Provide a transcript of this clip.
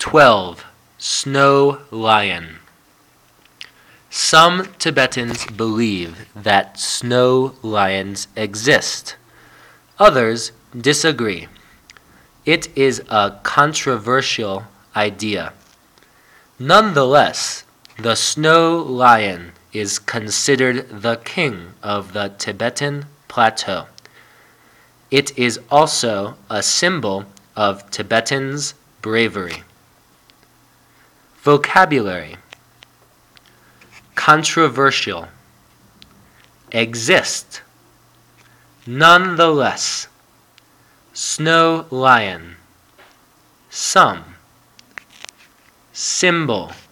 12. Snow lion. Some Tibetans believe that snow lions exist. Others disagree. It is a controversial idea. Nonetheless, the snow lion is considered the king of the Tibetan plateau. It is also a symbol of Tibetans' bravery. Vocabulary: controversial, exist, nonetheless, snow lion, some, symbol.